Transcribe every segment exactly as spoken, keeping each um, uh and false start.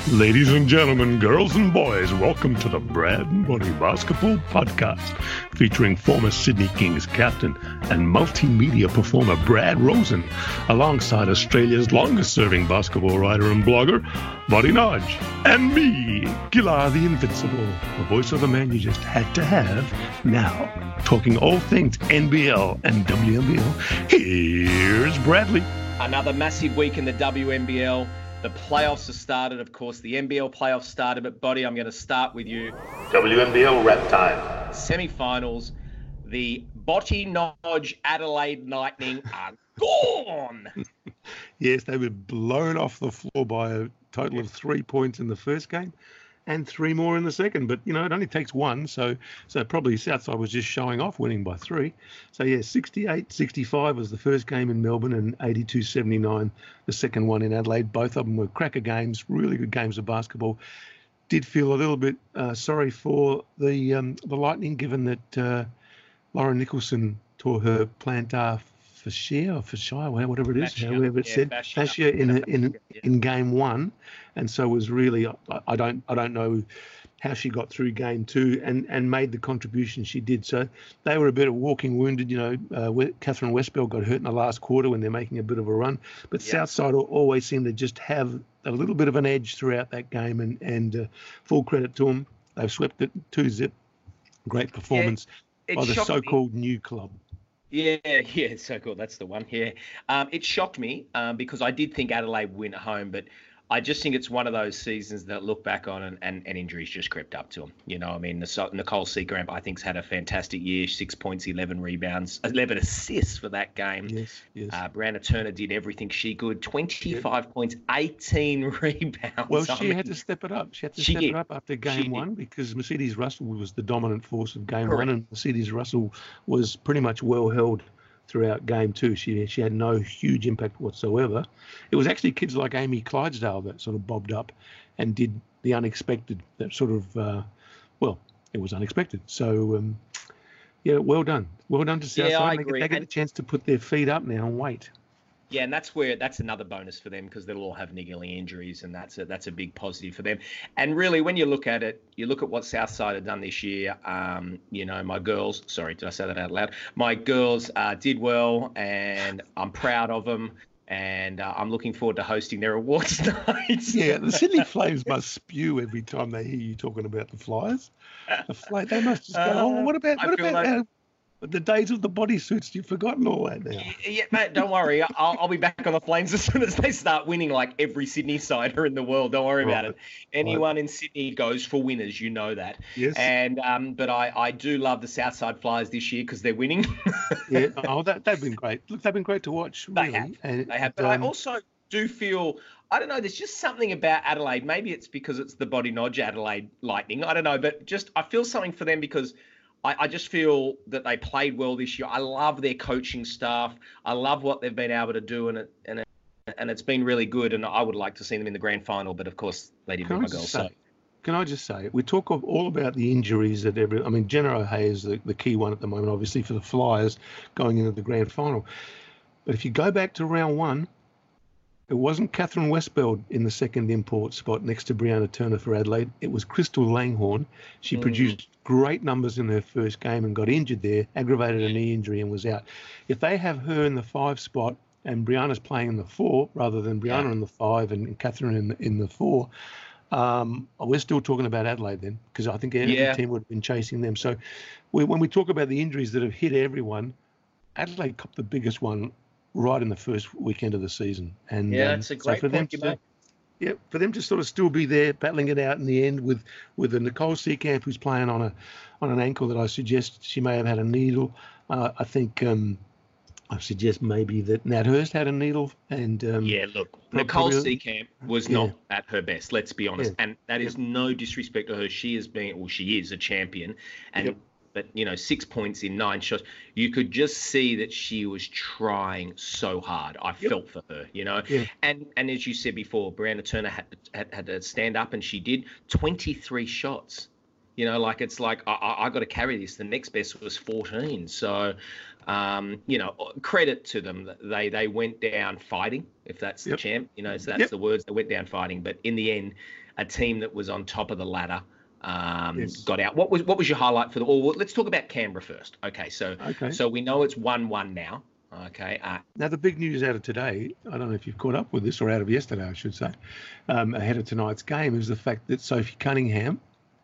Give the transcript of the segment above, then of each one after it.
Ladies and gentlemen, girls and boys, welcome to the Brad and Bonnie Basketball Podcast, featuring former Sydney Kings captain and multimedia performer Brad Rosen, alongside Australia's longest-serving basketball writer and blogger, Bonnie Nodge, and me, Gila the Invincible, the voice of a man you just had to have. Now, talking all things N B L and W N B L, here's Bradley. Another massive week in the W N B L. The playoffs have started, of course. The N B L playoffs started, but Buddy, I'm going to start with you. W N B L wrap time. Semi-finals. The Botty Nodge Adelaide Lightning are gone. Yes, they were blown off the floor by a total of three points in the first game and three more in the second. But, you know, it only takes one. So so probably Southside was just showing off, winning by three. So, yeah, sixty-eight sixty-five was the first game in Melbourne and eighty-two seventy-nine the second one in Adelaide. Both of them were cracker games, really good games of basketball. Did feel a little bit uh, sorry for the um, the Lightning, given that uh, Lauren Nicholson tore her plantar fascia or fascia, whatever it is, Fascia, however it's yeah, said, fascia. fascia in in Yeah. in game one, and so was really I, I don't I don't know how she got through game two and and made the contribution she did. So they were a bit of walking wounded. You know, uh, where Catherine Westbell got hurt in the last quarter when they're making a bit of a run, but Yeah. Southside al- always seemed to just have a little bit of an edge throughout that game, and and uh, full credit to them. They've swept it two zip. Great performance It by the shocked me. so-called new club. Yeah, yeah, so cool. That's the one. Yeah, um, it shocked me um, because I did think Adelaide would win at home, but I just think it's one of those seasons that look back on and, and, and injuries just crept up to them. You know, I mean, Nicole Seagramp, I think, has had a fantastic year. Six points, eleven rebounds, eleven assists for that game. Yes, yes. Uh, Brianna Turner did everything she could. twenty-five points, eighteen rebounds. Well, I she mean, had to step it up. She had to she step did. it up after She game did. one because Mercedes Russell was the dominant force of game Correct. one, and Mercedes Russell was pretty much well held throughout game two. She she had no huge impact whatsoever. It was actually kids like Amy Clydesdale that sort of bobbed up and did the unexpected. That sort of, uh, well, it was unexpected. So, um, yeah, well done. Well done to Southside. Yeah, I They get- agree. They get And- a chance to put their feet up now and wait. Yeah, and that's where that's another bonus for them because they'll all have niggling injuries, and that's a that's a big positive for them. And really, when you look at it, you look at what Southside have done this year. Um, you know, my girls. Sorry, did I say that out loud? My girls uh, did well, and I'm proud of them. And uh, I'm looking forward to hosting their awards nights. Yeah, the Sydney Flames must spew every time they hear you talking about the Flyers. The Fly, they must just go, oh, what about I what feel about like- our, the days of the bodysuits? You've forgotten all that now. Yeah, mate, don't worry. I'll, I'll be back on the Flames as soon as they start winning like every Sydney sider in the world. Don't worry about Right. it. Anyone in Sydney goes for winners, you know that. Yes. And um, but I, I do love the Southside Flyers this year because they're winning. Yeah. Oh, that they've been great. Look, they've been great to watch. They Really. have. And, They have. But I um, also do feel, I don't know, there's just something about Adelaide. Maybe it's because it's the Body Nodge Adelaide Lightning. I don't know, but just I feel something for them because I, I just feel that they played well this year. I love their coaching staff. I love what they've been able to do, and it and it, and it's been really good. And I would like to see them in the grand final, but of course they didn't Can win I my goal. just So say, can I just say, we talk of all about the injuries that every. I mean, Jenna O'Hea is the, the key one at the moment, obviously for the Flyers going into the grand final. But if you go back to round one, it wasn't Catherine Westbeld in the second import spot next to Brianna Turner for Adelaide. It was Crystal Langhorne. She Mm. produced great numbers in her first game and got injured there, aggravated a knee injury and was out. If they have her in the five spot and Brianna's playing in the four rather than Brianna Yeah. in the five and Catherine in the, in the four, um, we're still talking about Adelaide then, because I think every Yeah. team would have been chasing them. So we, when we talk about the injuries that have hit everyone, Adelaide copped the biggest one right in the first weekend of the season. And yeah, um, it's a so great for them point you to, make. yeah, for them to sort of still be there, battling it out in the end with with a Nicole Seacamp who's playing on a on an ankle that I suggest she may have had a needle. Uh, I think um, I suggest maybe that Nat Hurst had a needle, and um, Yeah, look, prob- Nicole probably- Seacamp was Yeah. not at her best, let's be honest. Yeah. And that is no disrespect to her. She is being, well, she is a champion. And Yep. but you know, six points in nine shots. You could just see that she was trying so hard. I Yep. felt for her, you know. Yeah. And and as you said before, Brianna Turner had, had had to stand up, and she did. twenty-three shots. You know, like it's like I, I, I got to carry this. The next best was fourteen. So, um, you know, credit to them. They they went down fighting. If that's the Yep. champ, you know, so that's Yep. the words. They went down fighting. But in the end, a team that was on top of the ladder um, Yes. got out. What was what was your highlight for the? Or let's talk about Canberra first. Okay, so Okay. so we know it's one one now. Okay. Uh, Now, the big news out of today, I don't know if you've caught up with this, or out of yesterday, I should say, um, ahead of tonight's game, is the fact that Sophie Cunningham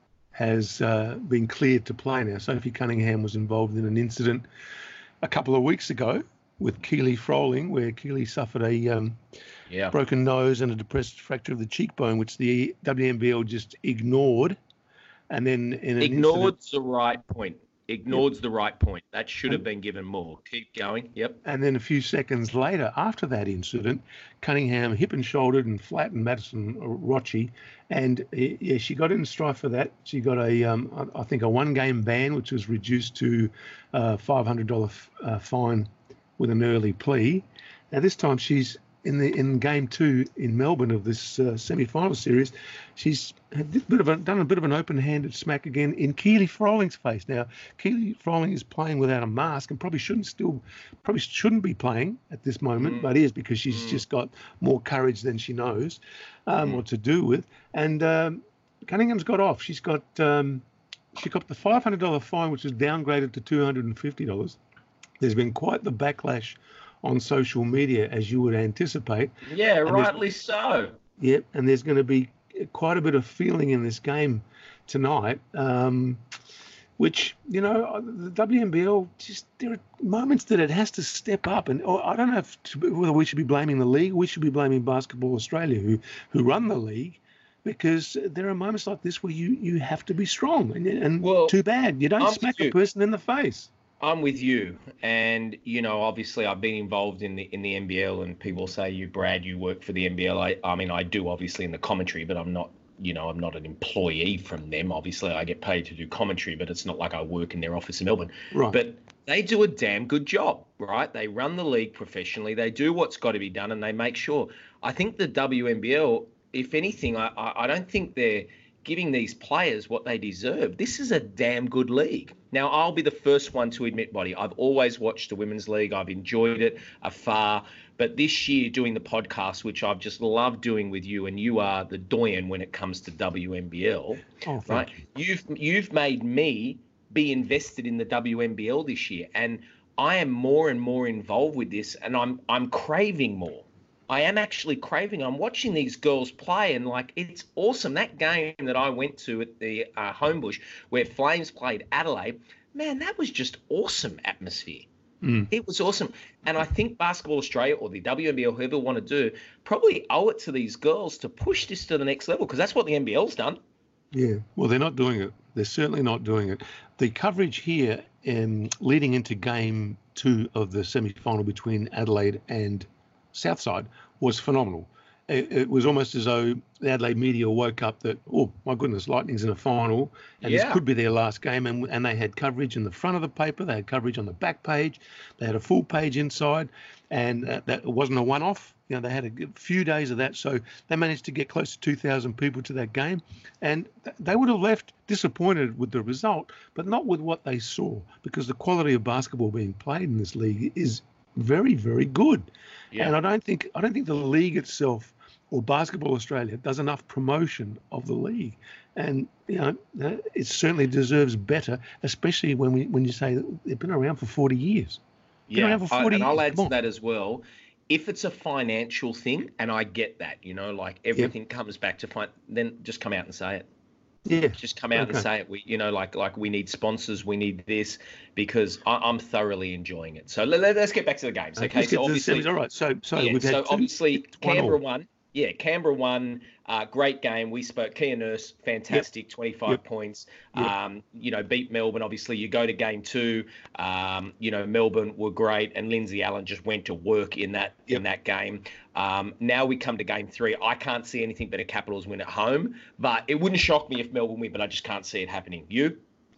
has uh, been cleared to play now. Sophie Cunningham was involved in an incident a couple of weeks ago with Keely Froling, where Keely suffered a um, yeah. broken nose and a depressed fracture of the cheekbone, which the W N B L just ignored. And then in an ignored incident, the right point. Ignored yep. the right point. That should have been given more. Keep going. Yep. And then a few seconds later, after that incident, Cunningham hip and shouldered and flattened Madison Rochi, and yeah, she got in strife for that. She got a, um, I think, a one-game ban, which was reduced to a five hundred dollars uh, fine with an early plea. Now this time she's in the in game two in Melbourne of this uh, semi-final series. She's had a bit of a, done a bit of an open-handed smack again in Keely Froling's face. Now Keely Froling is playing without a mask and probably shouldn't still probably shouldn't be playing at this moment, mm. but is because she's mm. just got more courage than she knows um, mm. what to do with. And um, Cunningham's got off. She's got um, she got the five hundred dollars fine, which is downgraded to two hundred fifty dollars. There's been quite the backlash on social media, as you would anticipate. Yeah, and rightly so. Yeah, and there's going to be quite a bit of feeling in this game tonight, um, which, you know, the W N B L, just there are moments that it has to step up. And or I don't know if to, whether we should be blaming the league, we should be blaming Basketball Australia, who who run the league, because there are moments like this where you, you have to be strong. And, and well, too bad, you don't I'm smack a person in the face. I'm with you, and you know, obviously, I've been involved in the in the N B L, and people say, "You, Brad, you work for the N B L." I, I mean, I do obviously in the commentary, but I'm not, you know, I'm not an employee from them. Obviously, I get paid to do commentary, but it's not like I work in their office in Melbourne. Right. But they do a damn good job, right? They run the league professionally. They do what's got to be done, and they make sure. I think the W N B L, if anything, I I, I don't think they're giving these players what they deserve. This is a damn good league. Now, I'll be the first one to admit, Buddy, I've always watched the Women's League. I've enjoyed it afar. But this year, doing the podcast, which I've just loved doing with you, and you are the doyen when it comes to W N B L, oh, right? You. You've you've made me be invested in the W N B L this year, and I am more and more involved with this, and I'm I'm craving more. I am actually craving. I'm watching these girls play, and like, it's awesome. That game that I went to at the uh, Homebush, where Flames played Adelaide, man, that was just awesome atmosphere. Mm. It was awesome. And I think Basketball Australia or the W N B L, whoever want to do, probably owe it to these girls to push this to the next level, because that's what the N B L's done. Yeah, well, they're not doing it. They're certainly not doing it. The coverage here um, leading into game two of the semi-final between Adelaide and Southside was phenomenal. It, it was almost as though the Adelaide media woke up that, oh, my goodness, Lightning's in a final, and yeah. this could be their last game. And, and they had coverage in the front of the paper. They had coverage on the back page. They had a full page inside, and uh, that it wasn't a one-off. You know, they had a few days of that. So they managed to get close to two thousand people to that game. And th- they would have left disappointed with the result, but not with what they saw, because the quality of basketball being played in this league is very, very good. Yeah. And I don't think I don't think the league itself or Basketball Australia does enough promotion of the league. And you know, it certainly deserves better, especially when we when you say that they've been around for forty years. Been yeah, around for forty I, and I'll years. add to that as well. If it's a financial thing, and I get that, you know, like everything yep. comes back to fin- then just come out and say it. Yeah, just come out okay. and say it. We, you know, like like we need sponsors, we need this, because I, I'm thoroughly enjoying it. So let, let's get back to the games. Okay, let's so obviously, all right. So so yeah, we've had so two, obviously Canberra one won. Yeah, Canberra won. Uh, great game. We spoke. Kia Nurse, fantastic, yep. twenty-five yep. points. Yep. Um, you know, beat Melbourne. Obviously, you go to game two. Um, you know, Melbourne were great, and Lindsay Allen just went to work in that yep. in that game. Um, now we come to game three. I can't see anything but a Capitals win at home, but it wouldn't shock me if Melbourne win. But I just can't see it happening. You?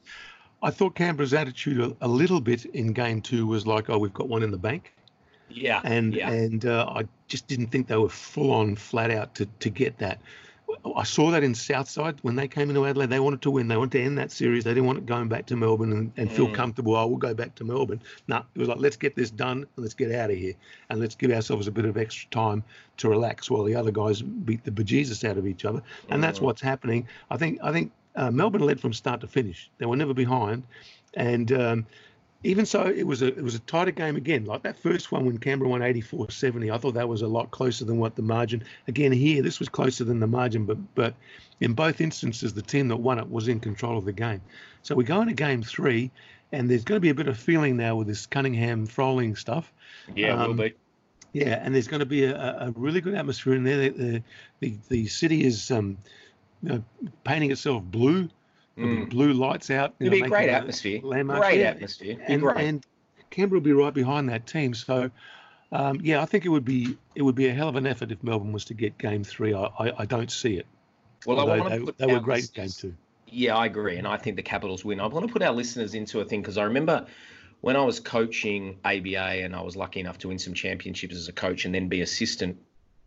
I thought Canberra's attitude a, a little bit in game two was like, oh, we've got one in the bank. Yeah, and yeah. and uh, I just didn't think they were full on, flat out to to get that. I saw that in Southside when they came into Adelaide. They wanted to win. They wanted to end that series. They didn't want it going back to Melbourne and, and feel Mm. comfortable. Oh, we'll go back to Melbourne. No, it was like, let's get this done and let's get out of here. And let's give ourselves a bit of extra time to relax while the other guys beat the bejesus out of each other. And that's Mm. what's happening. I think I think uh, Melbourne led from start to finish. They were never behind. And um, even so, it was a it was a tighter game again. Like that first one when Canberra won eighty-four seventy, I thought that was a lot closer than what the margin. Again, here, this was closer than the margin, but but in both instances, the team that won it was in control of the game. So we go into game three, and there's going to be a bit of feeling now with this Cunningham Froling stuff. Yeah, Um, will be. Yeah, and there's going to be a, a really good atmosphere in there. The the, the, the city is um, you know, painting itself blue. There'll be Mm. blue lights out. you It'll know, be a great making atmosphere. landmarks. Great Yeah, atmosphere. Be and, great. and Canberra will be right behind that team. So, um, yeah, I think it would be it would be a hell of an effort if Melbourne was to get game three. I I, I don't see it. Well, I Although want to they, put they were our great game listeners- two. Yeah, I agree, and I think the Capitals win. I want to put our listeners into a thing because I remember when I was coaching A B A and I was lucky enough to win some championships as a coach and then be assistant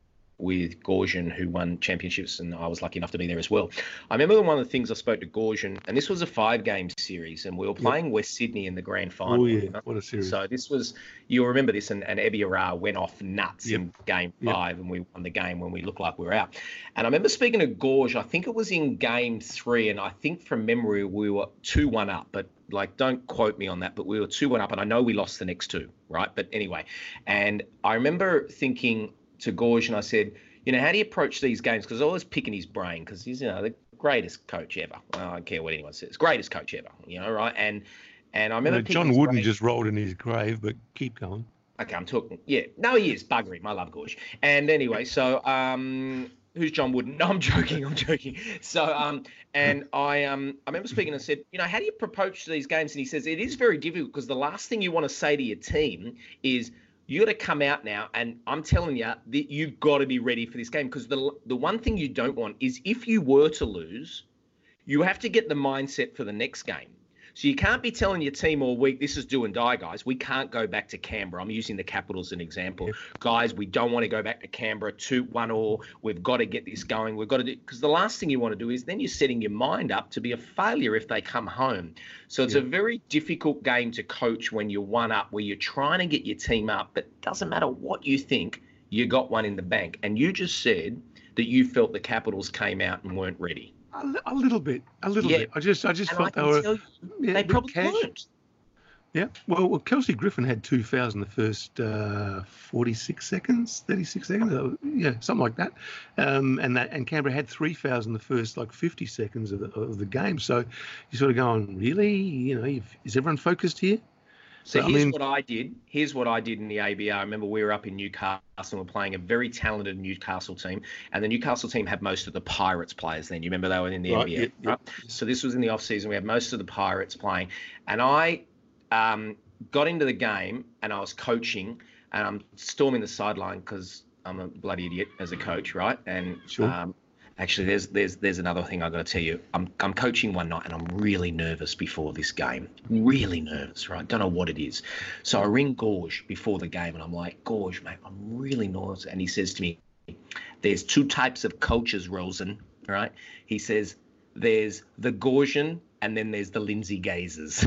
with Gorshin, who won championships, and I was lucky enough to be there as well. I remember one of the things I spoke to Gorshin, and this was a five-game series, and we were playing yep. West Sydney in the grand final. Oh, yeah, you know? What a series. So this was, you'll remember this, and, and Ebi Ara went off nuts yep. in game five, yep. and we won the game when we looked like we were out. And I remember speaking to Gorge, I think it was in game three, and I think from memory we were two one up, but like, don't quote me on that, but we were two one up, and I know we lost the next two, right? But anyway, and I remember thinking to Gorge, and I said, you know, how do you approach these games? Because I was picking his brain because he's, you know, the greatest coach ever. Well, I don't care what anyone says. Greatest coach ever, you know, right? And and I remember no, John Wooden brain. just rolled in his grave, but keep going. Okay, I'm talking. Yeah, no, he is. Bugger him. I love Gorge. And anyway, so um, who's John Wooden? No, I'm joking. I'm joking. So um, and I um, I remember speaking and said, you know, how do you approach these games? And he says it is very difficult because the last thing you want to say to your team is, you got to come out now, and I'm telling you that you've got to be ready for this game because the the one thing you don't want is if you were to lose, you have to get the mindset for the next game. So you can't be telling your team all week, this is do and die, guys. We can't go back to Canberra. I'm using the Capitals as an example. Yeah. Guys, we don't want to go back to Canberra two one all. We've got to get this going. We've got to do – because the last thing you want to do is then you're setting your mind up to be a failure if they come home. So it's yeah. a very difficult game to coach when you're one up, where you're trying to get your team up, but it doesn't matter what you think, you got one in the bank. And you just said that you felt the Capitals came out and weren't ready. A, a little bit, a little yeah. bit. I just, I just and felt I they were. You, yeah, they probably cash. weren't. Yeah. Well, well, Kelsey Griffin had two fouls in the first uh, forty-six seconds, thirty-six seconds. Uh, yeah, something like that. Um, and that, and Canberra had three fouls in the first like fifty seconds of the, of the game. So you're sort of going, really? You know, you've, is everyone focused here? So, so here's I mean, what I did. Here's what I did in the A B A. I remember we were up in Newcastle and we're playing a very talented Newcastle team. And the Newcastle team had most of the Pirates players then. You remember they were in the right, N B A, yeah, right? Yeah. So this was in the off-season. We had most of the Pirates playing. And I um, got into the game and I was coaching and I'm storming the sideline because I'm a bloody idiot as a coach, right? And sure. um, Actually, there's there's there's another thing I've got to tell you. I'm I'm coaching one night and I'm really nervous before this game. Really nervous, right? Don't know what it is. So I ring Gorge before the game and I'm like, Gorge, mate, I'm really nervous. And he says to me, there's two types of coaches, Rosen, right? He says, there's the Gorgian and then there's the Lindsay Gazers.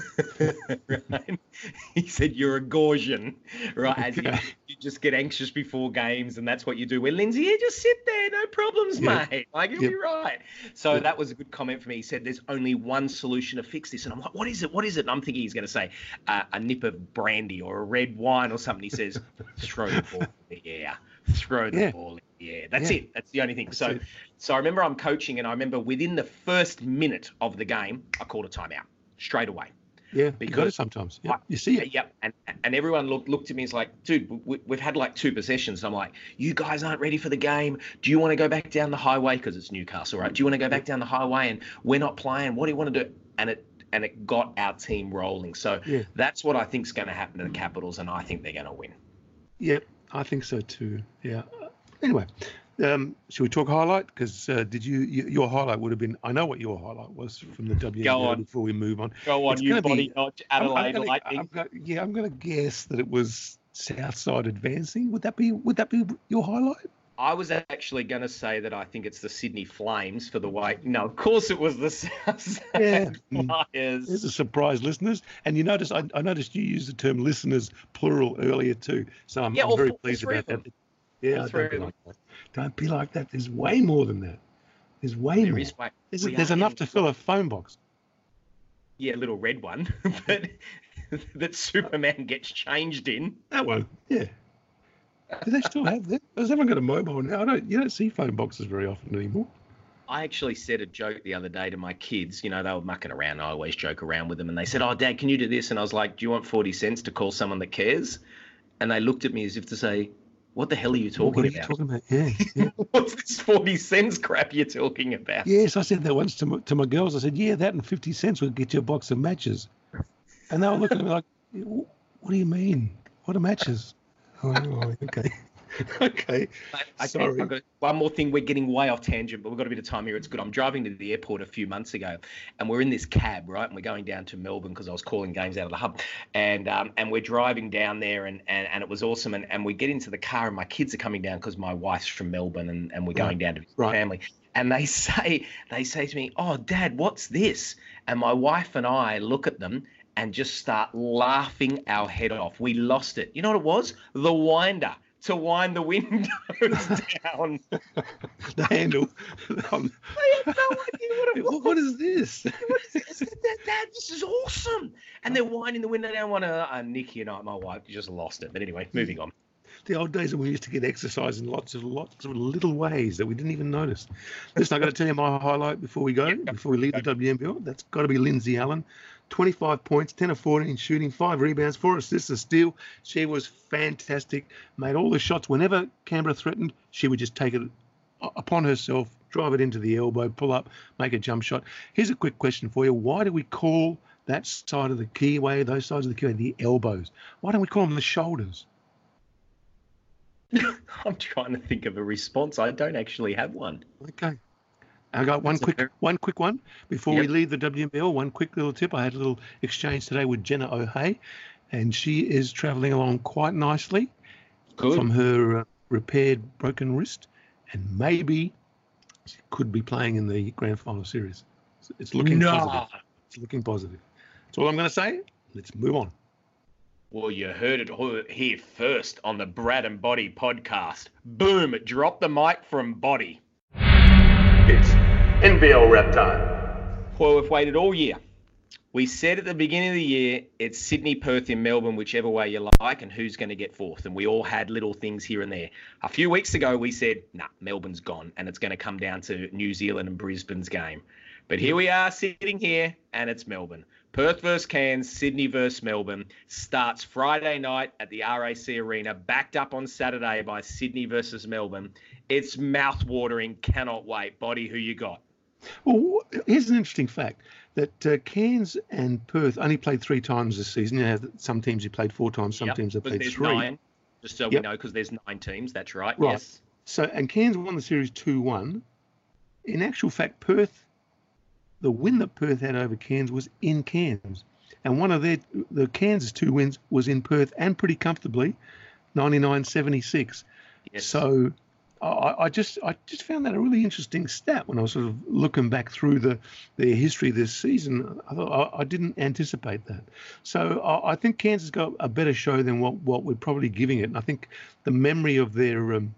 Right? He said, you're a Gorgian, right? As you, you just get anxious before games and that's what you do. Where Lindsay, you just sit there, no problems, yeah. mate. Like, you'll yep. be right. So yep. that was a good comment for me. He said, there's only one solution to fix this. And I'm like, what is it? What is it? And I'm thinking he's going to say uh, a nip of brandy or a red wine or something. He says, throw the ball in the air. Throw the yeah. ball in the air. That's yeah. it. That's the only thing. That's so it. So I remember I'm coaching and I remember within the first minute of the game, I called a timeout straight away. Yeah, because you got it sometimes. Yep. I, you see it. Yep. And and everyone looked looked at me and was like, dude, we, we've had like two possessions. And I'm like, you guys aren't ready for the game. Do you want to go back down the highway? Because it's Newcastle, right? Do you want to go back down the highway and we're not playing? What do you want to do? And it and it got our team rolling. So yeah. that's what I think is going to happen to the Capitals, and I think they're going to win. Yep, I think so too. Yeah. Anyway, um, should we talk highlight? Because uh, did you, you your highlight would have been? I know what your highlight was from the W N B A. Go on. Before we move on. Go on, it's you body be, notch Adelaide I'm, I'm gonna, Lightning. I'm gonna, yeah, I'm going to guess that it was Southside advancing. Would that be? Would that be your highlight? I was actually going to say that I think it's the Sydney Flames for the way. No, of course it was the South Yeah. Flyers. There's a surprise, listeners. And you notice, I, I noticed you used the term listeners plural earlier too. So I'm, Yeah, I'm all very four- pleased three about of that. Yeah, All three don't be of them. like that. Don't be like that. There's way more than that. There's way There more. is way- There's, we there's are enough to getting- fill a phone box. Yeah, little red one, but that Superman gets changed in. That one, yeah. Do they still have that? Has everyone got a mobile now? I don't. You don't see phone boxes very often anymore. I actually said a joke the other day to my kids. You know, they were mucking around. I always joke around with them. And they said, "Oh, Dad, can you do this?" And I was like, "Do you want forty cents to call someone that cares?" And they looked at me as if to say, "What the hell are you talking What are you about? talking about? Yeah, yeah. What's this forty cents crap you're talking about?" Yes, I said that once to my, to my girls. I said, "Yeah, that and fifty cents would get you a box of matches." And they were looking at me like, "What do you mean? What are matches?" Oh, oh, okay. Okay. But I Sorry. think I've got one more thing. We're getting way off tangent, but we've got a bit of time here. It's good. I'm driving to the airport a few months ago, and we're in this cab, right? And we're going down to Melbourne because I was calling games out of the hub, and um, and we're driving down there, and, and, and it was awesome. And, and we get into the car, and my kids are coming down because my wife's from Melbourne, and, and we're going down to visit Right. family. And they say they say to me, "Oh, Dad, what's this?" And my wife and I look at them and just start laughing our head off. We lost it. You know what it was? The winder. To wind the windows down. The handle. Um, I had no idea what it was. what, what is this? What is this? Dad, Dad, this is awesome. And they're winding the window down. One, uh, uh, Nikki and I, my wife, just lost it. But anyway, moving on. The old days when we used to get exercise in lots of lots of little ways that we didn't even notice. Listen, I've got to tell you my highlight before we go, Yep. before we leave the W N B L. That's got to be Lindsay Allen. twenty-five points, ten of fourteen shooting, five rebounds, four assists, a steal. She was fantastic, made all the shots. Whenever Canberra threatened, she would just take it upon herself, drive it into the elbow, pull up, make a jump shot. Here's a quick question for you. Why do we call that side of the keyway, those sides of the keyway, the elbows? Why don't we call them the shoulders? I'm trying to think of a response. I don't actually have one. Okay. I got one That's a quick very- one quick one before we Yep. leave the W N B L. One quick little tip. I had a little exchange today with Jenna O'Hay, and she is travelling along quite nicely Good. from her uh, repaired broken wrist, and maybe she could be playing in the grand final series. It's- It's looking No. positive. It's looking positive. That's all I'm going to say. Let's move on. Well, you heard it all here first on the Brad and Body podcast. Boom, drop the mic from Body. It's N B L wrap time. Well, we've waited all year. We said at the beginning of the year, it's Sydney, Perth, in Melbourne, whichever way you like, and who's going to get fourth. And we all had little things here and there. A few weeks ago, we said, nah, Melbourne's gone, and it's going to come down to New Zealand and Brisbane's game. But here we are sitting here, and it's Melbourne. Perth versus Cairns, Sydney versus Melbourne. Starts Friday night at the R A C Arena, backed up on Saturday by Sydney versus Melbourne. It's mouth-watering, cannot wait. Body, who you got? Well, here's an interesting fact that uh, Cairns and Perth only played three times this season. You know, some teams have played four times, some Yep, teams have 'cause played there's three. nine, just so we Yep. know, because there's nine teams. That's right. Right. Yes. So, and Cairns won the series two one. In actual fact, Perth, the win that Perth had over Cairns was in Cairns. And one of their, the Kansas two wins was in Perth and pretty comfortably, ninety-nine seventy-six. Yes. So I, I just I just found that a really interesting stat when I was sort of looking back through the, the history this season. I, thought, I, I didn't anticipate that. So I, I think Kansas got a better show than what, what we're probably giving it. And I think the memory of their um,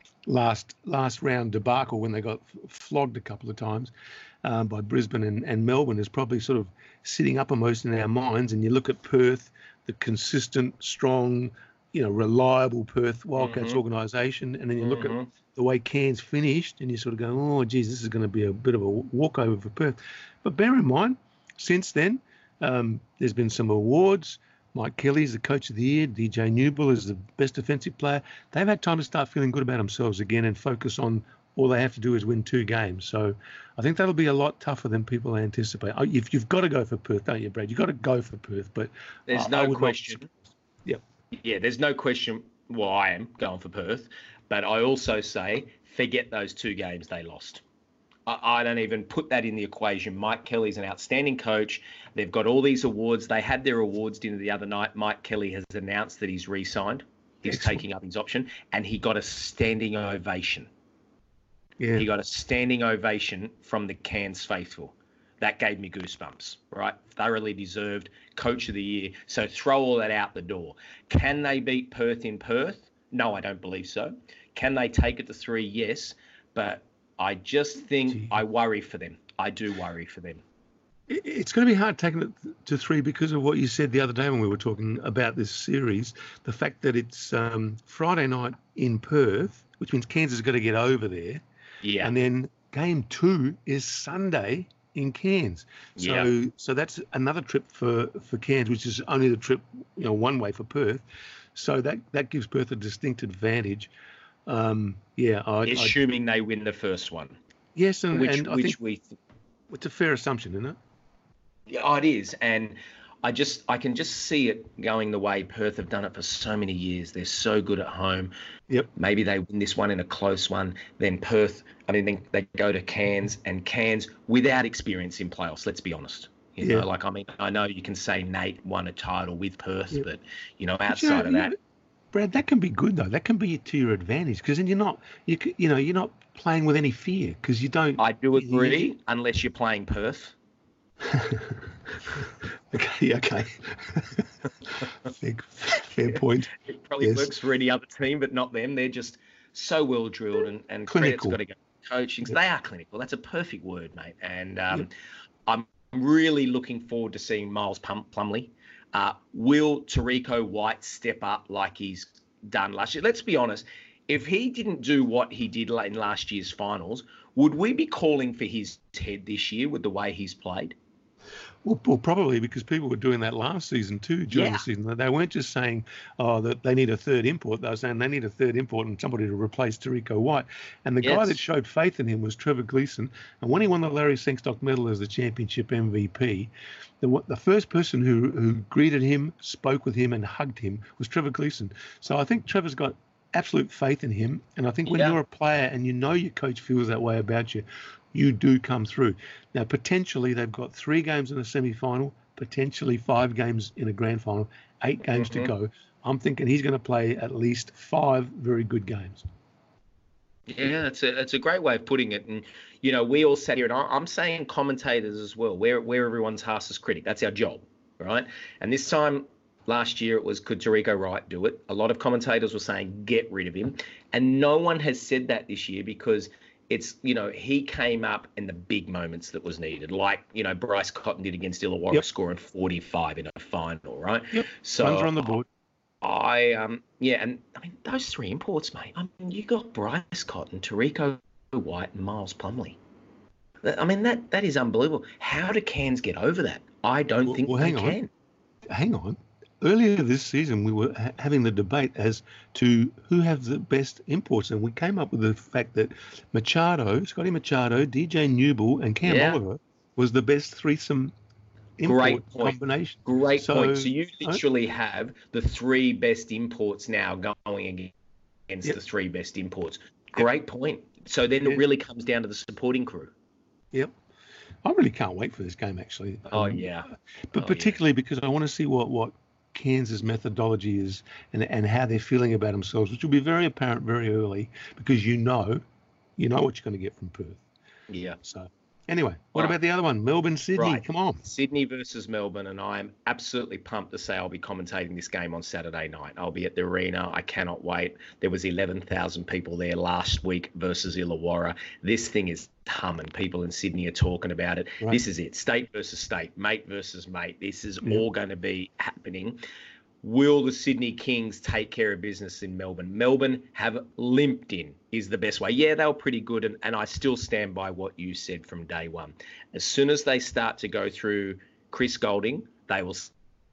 last last round debacle when they got flogged a couple of times uh, by Brisbane and, and Melbourne is probably sort of sitting uppermost in our minds. And you look at Perth, the consistent, strong, you know, reliable Perth Wildcats Mhm. organisation, and then you look at Mhm. the way Cairns finished, and you sort of go, oh, geez, this is going to be a bit of a walkover for Perth. But bear in mind, since then, um, there's been some awards. Mike Kelly's the coach of the year. D J Newell is the best defensive player. They've had time to start feeling good about themselves again and focus on all they have to do is win two games. So I think that'll be a lot tougher than people anticipate. Oh, You've, you've got to go for Perth, don't you, Brad? You've got to go for Perth. But There's I- I no would not- question. Yeah. Yeah, there's no question. Well, I am going for Perth, but I also say forget those two games they lost. I, I don't even put that in the equation. Mike Kelly's an outstanding coach. They've got all these awards. They had their awards dinner the other night. Mike Kelly has announced that he's re-signed. He's Excellent. taking up his option, and he got a standing ovation. Yeah. He got a standing ovation from the Cairns faithful. That gave me goosebumps, right? Thoroughly deserved coach of the year. So throw all that out the door. Can they beat Perth in Perth? No, I don't believe so. Can they take it to three? Yes. But I just think Gee. I worry for them. I do worry for them. It- It's going to be hard taking it to three because of what you said the other day when we were talking about this series. The fact that it's um, Friday night in Perth, which means Kansas has got to get over there. Yeah. And then game two is Sunday in Cairns. So Yeah. so that's another trip for, for Cairns, which is only the trip, you know, one way for Perth. So that, that gives Perth a distinct advantage. Um, yeah. I, I, Assuming they win the first one. yes, and, Which, and I which think we... Th- it's a fair assumption, isn't it? Yeah, oh, it is, and I just I can just see it going the way Perth have done it for so many years. They're so good at home. Yep. Maybe they win this one in a close one. Then Perth, I mean, then they go to Cairns, and Cairns without experience in playoffs. Let's be honest. You Yeah. know, like I mean, I know you can say Nate won a title with Perth, Yep. but you know, But, you know, outside of you that, know, Brad, that can be good though. That can be to your advantage because then you're not, you c- you know, you're not playing with any fear because you don't. I do you- agree, unless you're playing Perth. okay, okay. fair, fair point. It probably Yes. works for any other team, but not them. They're just so well drilled, and, and credit's Clinical. got to go to coaching. Yep. They are clinical. That's a perfect word, mate. And um, Yep. I'm really looking forward to seeing Miles Plum- Plumley. Uh, will Tarico White step up like he's done last year? Let's be honest. If he didn't do what he did in last year's finals, would we be calling for his head this year with the way he's played? Well, well, probably because people were doing that last season too. During Yeah. the season, they weren't just saying, "Oh, that they need a third import." They were saying they need a third import and somebody to replace Tarico White. And the guy Yes. that showed faith in him was Trevor Gleeson. And when he won the Larry Sengstock Medal as the championship M V P, the one- the first person who who greeted him, spoke with him, and hugged him was Trevor Gleeson. So I think Trevor's got absolute faith in him. And I think when Yeah. you're a player and you know your coach feels that way about you, you do come through. Now, potentially, they've got three games in a semi-final, potentially five games in a grand final, eight games Mhm. to go. I'm thinking he's going to play at least five very good games. Yeah, that's a that's a great way of putting it. And you know, we all sat here, and I- I'm saying commentators as well. We're we're everyone's harshest critic. That's our job, right? And this time last year it was, could Tarico Wright do it? A lot of commentators were saying get rid of him, and no one has said that this year because it's, you know, he came up in the big moments that was needed, like, you know, Bryce Cotton did against Illawarra, Yep. scoring forty-five in a final, right? Yep. So Runs are on the board. I um yeah, and I mean those three imports, mate. I mean, you got Bryce Cotton, Tarico White, and Miles Plumley. That- I mean that that is unbelievable. How do Cairns get over that? I don't Well- think well, they hang on. can. Hang on. Earlier this season, we were ha- having the debate as to who have the best imports, and we came up with the fact that Machado, Scotty Machado, D J Newble, and Cam Yeah. Oliver was the best threesome import Great point. combination. Great So, point. So you I- literally have the three best imports now going against Yep. the three best imports. Great point. So then Yeah. it really comes down to the supporting crew. Yep. I really can't wait for this game, actually. Oh Um, yeah. But Oh, yeah. particularly because I want to see what, what Kansas methodology is and, and how they're feeling about themselves, which will be very apparent very early because you know, you know what you're going to get from Perth. Yeah. So anyway, what Right. about the other one? Melbourne, Sydney. Right. Come on. Sydney versus Melbourne, and I am absolutely pumped to say I'll be commentating this game on Saturday night. I'll be at the arena. I cannot wait. There was eleven thousand people there last week versus Illawarra. This thing is humming. People in Sydney are talking about it. Right. This is it. State versus state, mate versus mate. This is Yeah. all going to be happening. Will the Sydney Kings take care of business in Melbourne? Melbourne have limped in is the best way. Yeah, they were pretty good, and, and I still stand by what you said from day one. As soon as they start to go through Chris Golding, they will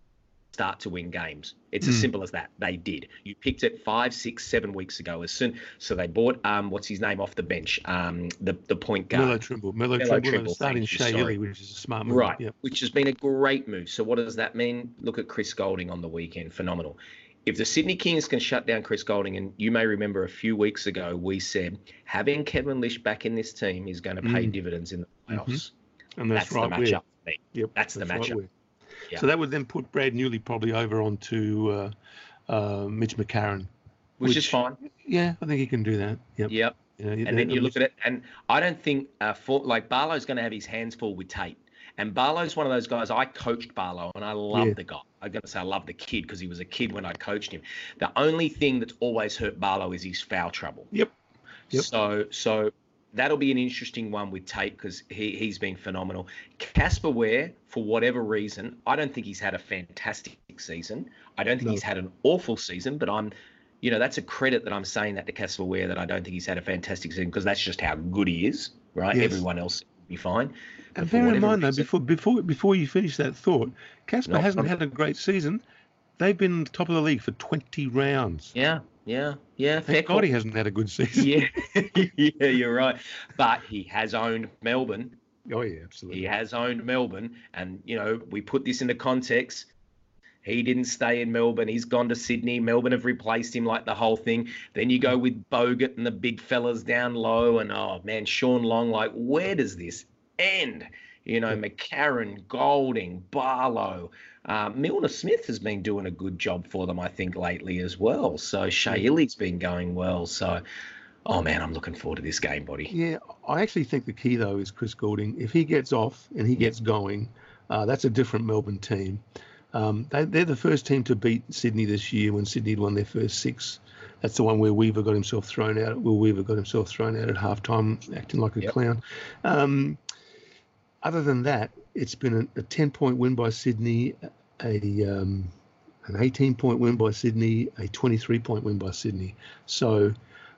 start to win games. It's as Mm. simple as that. They did. You picked it five, six, seven weeks ago. As soon, so they bought um, what's his name off the bench, um, the the point guard. Mellow Trimble. Mellow, Mello Trimble, Trimble, and starting thank you, Shea sorry. Illy, which is a smart move. Right, Yep. which has been a great move. So what does that mean? Look at Chris Golding on the weekend. Phenomenal. If the Sydney Kings can shut down Chris Golding, and you may remember a few weeks ago we said having Kevin Lish back in this team is going to pay Mm. dividends in the playoffs. Mm-hmm. And that's, That's right the where. matchup for me. Yep. That's the right matchup. where. Yeah. So that would then put Brad Newley probably over onto uh, uh, Mitch McCarron which, which is fine. Yeah, I think he can do that. Yep. Yep. You know, and then you look at it, and I don't think uh, for, like Barlow's going to have his hands full with Tate. And Barlow's one of those guys. I coached Barlow, and I love Yeah. the guy. I'm going to say I love the kid because he was a kid when I coached him. The only thing that's always hurt Barlow is his foul trouble. Yep. Yep. So, so that'll be an interesting one with Tate because he he's been phenomenal. Casper Ware, for whatever reason, I don't think he's had a fantastic season. I don't think No. he's had an awful season, but I'm. You know, that's a credit that I'm saying that to Casper Ware that I don't think he's had a fantastic season because that's just how good he is, right? Yes. Everyone else will be fine. And But for bear in whatever mind, though, reason- before before before you finish that thought, Casper No, hasn't I'm- had a great season. They've been top of the league for twenty rounds. Yeah, yeah, yeah. Fair Thank call. God he hasn't had a good season. Yeah, yeah, you're right. But he has owned Melbourne. Oh, yeah, absolutely. He has owned Melbourne. And, you know, we put this into context. He didn't stay in Melbourne. He's gone to Sydney. Melbourne have replaced him like the whole thing. Then you go with Bogut and the big fellas down low. And, oh, man, Sean Long, like, where does this end? You know, McCarron, Golding, Barlow. Uh, Milner Smith has been doing a good job for them, I think, lately as well. So Shea Illy's been going well. So, oh, man, I'm looking forward to this game, buddy. Yeah, I actually think the key, though, is Chris Goulding. If he gets off and he gets going, uh, that's a different Melbourne team. Um, they, they're the first team to beat Sydney this year when Sydney won their first six. That's the one where Weaver got himself thrown out. Will Weaver got himself thrown out at halftime, acting like a Yep. clown. Um, other than that, it's been a, a ten-point win by Sydney, a um, an eighteen-point win by Sydney, a twenty-three-point win by Sydney. So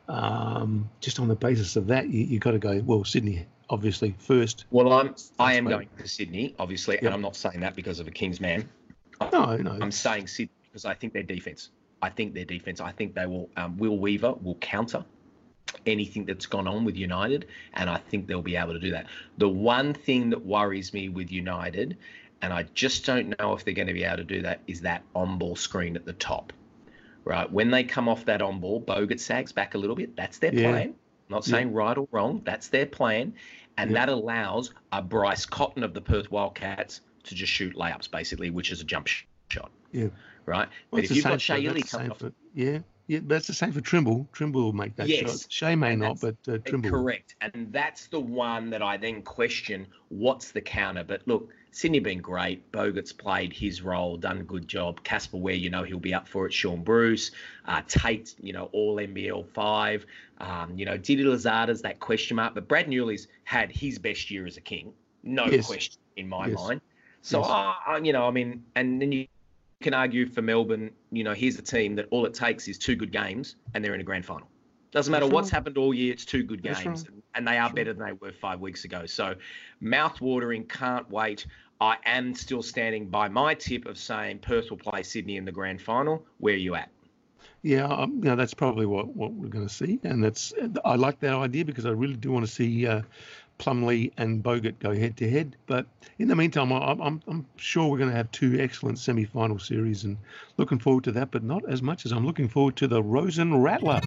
um, just on the basis of that, you you got to go, well, Sydney obviously first. Well, I'm I am right. going to Sydney, obviously, Yep. and I'm not saying that because of a King's man. No, no. I'm saying Sydney because I think their defense. I think their defense. I think they will. Um, Will Weaver will counter anything that's gone on with United, and I think they'll be able to do that. The one thing that worries me with United, and I just don't know if they're going to be able to do that, is that on-ball screen at the top. Right, when they come off that on-ball, Bogut sags back a little bit. That's their Yeah. plan. I'm not saying right or wrong. That's their plan, and Yeah. that allows a Bryce Cotton of the Perth Wildcats to just shoot layups, basically, which is a jump sh- shot. Yeah. Right. Well, but it's if the you've same got for- Shea that's Illy the same coming off, for- Yeah, yeah, but that's the same for Trimble. Trimble will make that Yes, shot. Shea may and not, but that's- uh, Trimble. will. correct. And that's the one that I then question. What's the counter? But look, Sydney been great. Bogut's played his role, done a good job. Casper Ware, you know, he'll be up for it. Sean Bruce, uh, Tate, you know, all N B L five. Um, you know, Didi Lazarda's that question mark. But Brad Newley's had his best year as a King. No Yes. question in my Yes. mind. So, Yes. uh, you know, I mean, and then you can argue for Melbourne, you know, here's a team that all it takes is two good games and they're in a grand final. Doesn't matter That's what's right. happened all year, it's two good That's games. right. And they are Sure. better than they were five weeks ago. So mouth-watering, can't wait. I am still standing by my tip of saying Perth will play Sydney in the grand final. Where are you at? Yeah, um, you know, that's probably what, what we're going to see. And that's I like that idea because I really do want to see uh, Plumlee and Bogut go head-to-head. But in the meantime, I, I'm, I'm sure we're going to have two excellent semi-final series and looking forward to that, but not as much as I'm looking forward to the Rosen Rattler.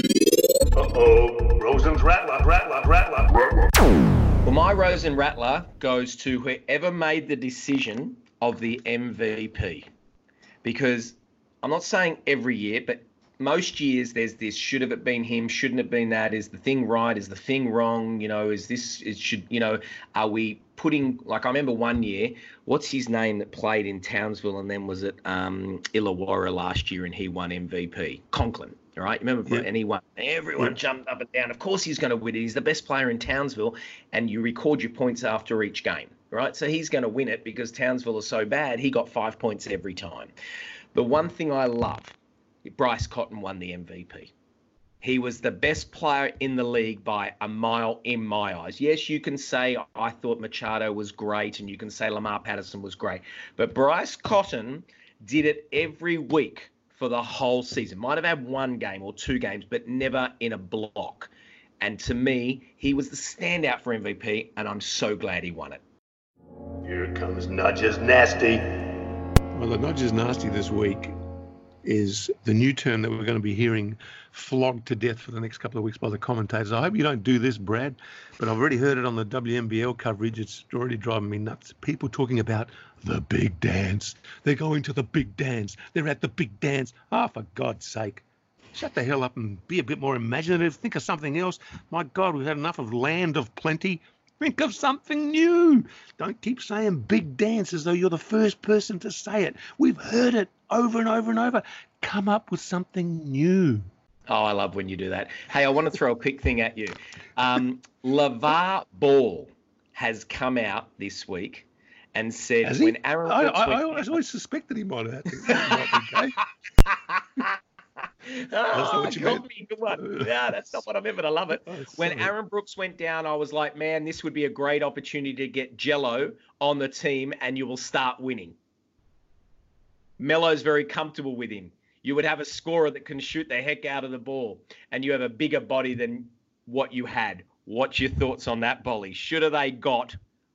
Uh-oh. Rosen's Rattler, Rattler, Rattler, Rattler. Well, my Rosen Rattler goes to whoever made the decision of the M V P. Because I'm not saying every year, but most years there's this, should have it been him, shouldn't it been that, is the thing right, is the thing wrong, you know, is this, it should, you know, are we putting, like I remember one year, what's his name that played in Townsville and then was it um, Illawarra last year and he won M V P? Conklin. All right, remember, Yeah. and he won. Everyone Yeah. jumped up and down. Of course, he's going to win it. He's the best player in Townsville, and you record your points after each game, right? So he's going to win it because Townsville is so bad. He got five points every time. The one thing I love, Bryce Cotton won the M V P. He was the best player in the league by a mile in my eyes. Yes, you can say I thought Machado was great, and you can say Lamar Patterson was great, but Bryce Cotton did it every week for the whole season. Might have had one game or two games, but never in a block. And to me, he was the standout for M V P, and I'm so glad he won it. Here comes Nudges Nasty. Well, the Not Just Nasty this week is the new term that we're going to be hearing flogged to death for the next couple of weeks by the commentators. I hope you don't do this, Brad, but I've already heard it on the W N B L coverage. It's already driving me nuts. People talking about the big dance. They're going to the big dance. They're at the big dance. Ah, oh, for God's sake. shut the hell up and be a bit more imaginative. Think of something else. My God, we've had enough of land of plenty. Think of something new. Don't keep saying big dance as though you're the first person to say it. We've heard it over and over and over. Come up with something new. Oh, I love when you do that. Hey, I want to throw a quick thing at you. Um, LeVar Ball has come out this week and said Has when he? Aaron I, Brooks I, went I always, down- always suspected he might have. Okay. Oh, what you got meant. me. Good one. Yeah, that's not what I meant, but I love it. Oh, When sorry. Aaron Brooks went down, I was like, man, this would be a great opportunity to get Jello on the team and you will start winning. Melo's very comfortable with him. You would have a scorer that can shoot the heck out of the ball, and you have a bigger body than what you had. What's your thoughts on that, Bolly? Should have they got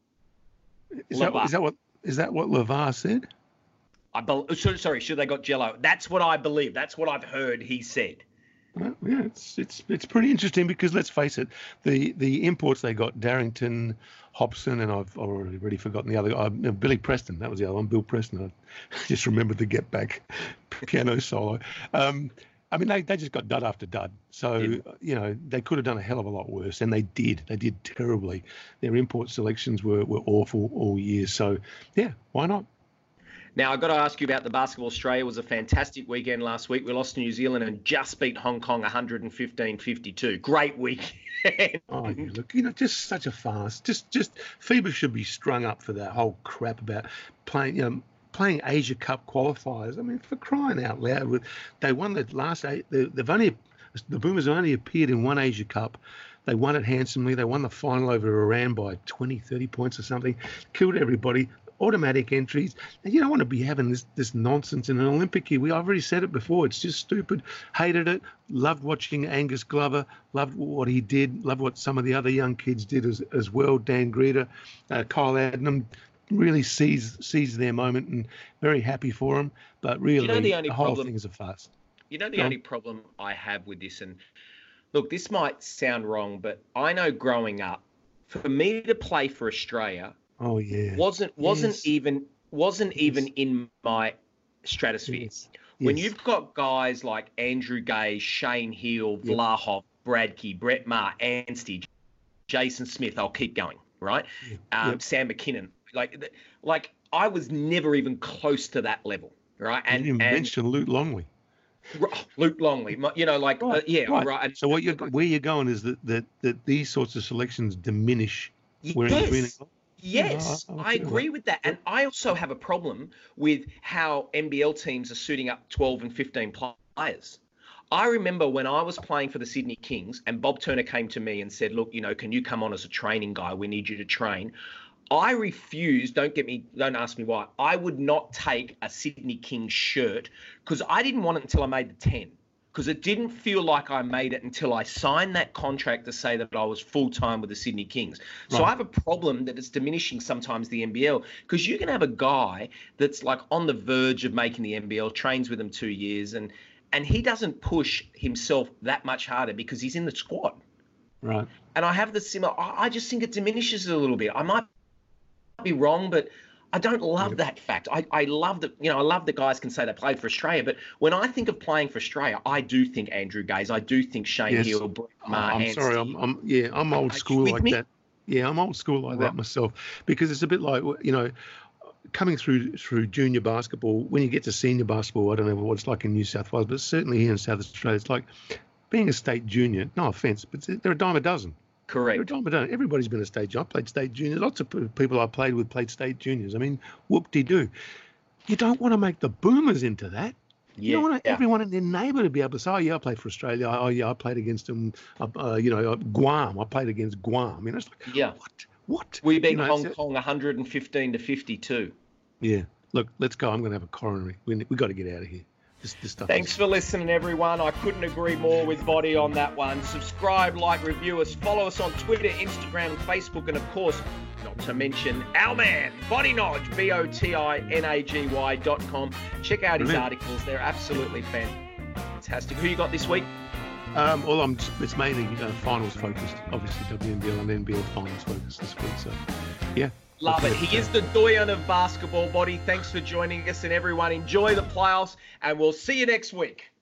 Is that, LeVar? is that what is that what LeVar said? I be, sorry, should they got Jello? That's what I believe. That's what I've heard he said. Well, yeah, it's it's it's pretty interesting because let's face it, the the imports they got Darrington, Hobson, and I've already already forgotten the other guy, uh, Billy Preston. That was the other one, Bill Preston. I just remembered the Get Back piano solo. Um, I mean, they, they just got dud after dud. So, Yeah. you know, they could have done a hell of a lot worse, and they did. They did terribly. Their import selections were, were awful all year. So, yeah, why not? Now, I've got to ask you about the Basketball Australia. It was a fantastic weekend last week. We lost to New Zealand and just beat Hong Kong one fifteen fifty-two. Great weekend. Oh, yeah, look, you know, just such a farce. Just, just FIBA should be strung up for that whole crap about playing, you know, playing Asia Cup qualifiers. I mean, for crying out loud, they won the last eight. They've only the Boomers have only appeared in one Asia Cup. They won it handsomely. They won the final over Iran by twenty, thirty points or something. Killed everybody. Automatic entries. And you don't want to be having this this nonsense in an Olympic year. We I've already said it before. It's just stupid. Hated it. Loved watching Angus Glover. Loved what he did. Loved what some of the other young kids did as as well. Dan Greeter, uh, Kyle Adnam. Really seized seized their moment and very happy for them. But really, You know the only the whole problem- thing is a farce. You know, the Go on. only problem I have with this, and look, this might sound wrong, but I know growing up, for me to play for Australia Oh yeah. wasn't wasn't Yes. even wasn't Yes. even in my stratosphere. Yes. When Yes. you've got guys like Andrew Gay, Shane Heal, Yep. Vlahov, Bradkey, Brett Maher, Anstey, Jason Smith, I'll keep going, right? Yep. Um, Yep. Sam McKinnon, like, th- like I was never even close to that level, right? And, And you and mentioned Luke Longley. Luke Longley, my- you know, like uh, yeah, right. And- So what you where you're going is that, that that these sorts of selections diminish. Where in between Yes. it- Yes, Yeah, I- I I feel agree that. with that. And I also have a problem with how N B L teams are suiting up twelve and fifteen players. I remember when I was playing for the Sydney Kings and Bob Turner came to me and said, look, you know, can you come on as a training guy? We need you to train. I refused. Don't get me, don't ask me why. I would not take a Sydney Kings shirt because I didn't want it until I made the ten. Because it didn't feel like I made it until I signed that contract to say that I was full-time with the Sydney Kings. So Right. I have a problem that it's diminishing sometimes the N B L because you can have a guy that's like on the verge of making the N B L, trains with them two years, and and he doesn't push himself that much harder because he's in the squad. Right. And I have the similar, I I just think it diminishes it a little bit. I might be wrong, but I don't love Yep. that fact. I, I love that, you know, I love that guys can say they played for Australia, but when I think of playing for Australia, I do think Andrew Gaze, I do think Shane Yes. Heal, Brett Maher, I'm Anstey. sorry. I'm, I'm yeah. I'm old Are you school with like me? that. Yeah, I'm old school like Right. that myself because it's a bit like you know, coming through through junior basketball. When you get to senior basketball, I don't know what it's like in New South Wales, but certainly here in South Australia, it's like being a state junior. No offence, but they're a dime a dozen. They're a Correct. dime a dozen. Everybody's been a state junior. I played state juniors. Lots of p- people I played with played state juniors. I mean, whoop-de-doo. You don't want to make the boomers into that. You Yeah. don't want yeah. everyone in their neighbour to be able to say, oh, yeah, I played for Australia. Oh, yeah, I played against them, uh, uh, you know, uh, Guam. I played against Guam. You know, it's like, Yeah. what? What? We beat You know, Hong it's- Kong one fifteen to fifty-two. Yeah. Look, let's go. I'm going to have a coronary. We we got to get out of here. This, this stuff. Thanks is- for listening, everyone. I couldn't agree more with Body on that one. Subscribe, like, review us, follow us on Twitter, Instagram, and Facebook, and of course, not to mention our man, Body Nodge, B O T I N A G Y dot com. Check out his Brilliant. articles. They're absolutely fantastic. Who you got this week? Um, well, I'm. Just, it's mainly uh, finals focused. Obviously, W N B L and N B L finals focused this week. So, yeah. Love it. Let's He go. is the doyen of basketball, Body. Thanks for joining us, and everyone enjoy the playoffs, and we'll see you next week.